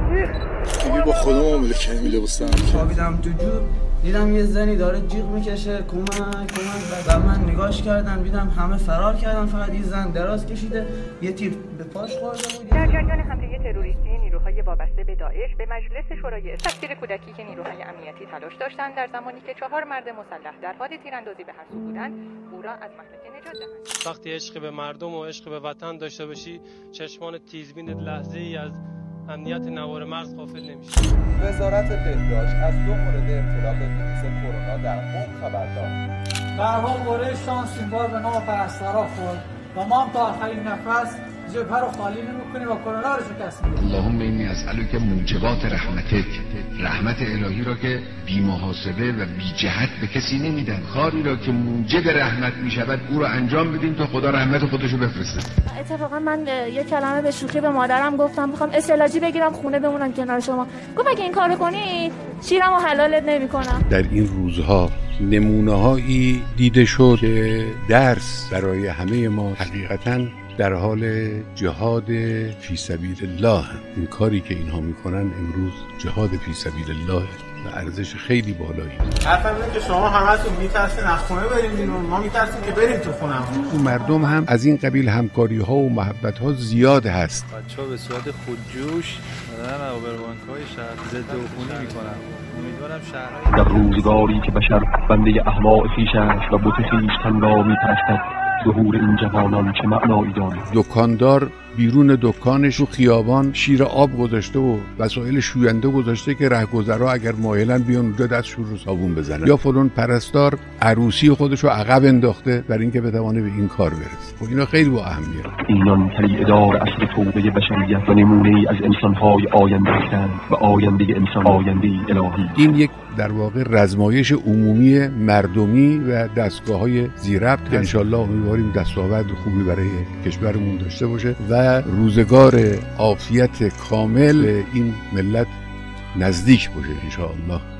دیگه با خودم عامل کمی لباسم خوابیدم تو جو، دیدم یه زنی داره جیغ میکشه کمک و من نگاش کردم دیدم همه فرار کردن، فقط این زن دراز کشیده یه تیر به پاش خورده بود. در جریان حمله تروریستی نیروهای وابسته به داعش به مجلس شورای تفسیر کودکی که نیروهای امنیتی تلاش داشتند در زمانی که 4 مرد مسلح در حال تیراندازی به هر سو بودند او را از مهلک نجات دهند. وقتی عشق به مردم و عشق به وطن داشته باشی چشمان تیزبینت لحظه‌ای از امنیت نوار مرز غافل نمیشه. وزارت بهداشت از 2 مورد ابتلا به ویروس کرونا در قم خبر داد. به هر حال قرعه شانس این بار به نام پرستارا خورد و ما هم تا آخرین نفس جبهه رو خالی نمی‌کنیم و کرونا رو شکست میدیم. اللهم انی اسألک موجبات رحمتک، رحمت الهی را که بی محاسبه و بی جهت به کسی نمیدن، کاری را که موجب رحمت میشود او را انجام بدیم تا خدا رحمت خودش رو بفرسته. اتفاقا من یه کلمه به شوخی به مادرم گفتم میخوام استعلاجی بگیرم خونه بمونم کنار شما، گفت اگه این کارو کنی شیرمو حلالت نمیکنم. در این روزها نمونه‌هایی دیده شد که درس برای همه ما حقیقتاً در حال جهاد فی سبیل الله. این کاری که اینها میکنن امروز جهاد فی سبیل الله و ارزش خیلی بالایی. حرفم اینه که شما همتون میترسین از خونه بریم بیرون، ما میترسیم که بریم تو خونه. تو مردم هم از این قبیل همکاری ها و محبت ها زیاد هست. بچه‌ها به صورت خودجوش دارن آبروانک‌های شهر ضد عفونی میکنن. امیدوارم شهرهای در روزگاری که بشر بنده اهواء خویش است و بت خویشتن را میپرستد، ظهور این جوانان چه معنایی دارد؟ دکاندار بیرون دکانش رو خیابان شیر آب گذاشته و وسایل شوینده گذاشته که رهگذرا اگر مایلن بیان اونجا دستشون رو صابون بزنن. یا فلان پرستار عروسی خودش رو عقب انداخته برای اینکه بتونه به این کار برسه. خب اینا خیلی با اهمیت. اینان طریق ادار اصل توبه بشریت و نمونه‌ای از انسان‌های آینده هستند و آینده انسان آینده الهی. این یک در واقع رزمایش عمومی مردمی و دستگاه‌های ذی‌ربط که انشالله امیدواریم دستاورد خوبی برای کشورمون داشته باشه و روزگار عافیت کامل به این ملت نزدیک باشه انشاءالله.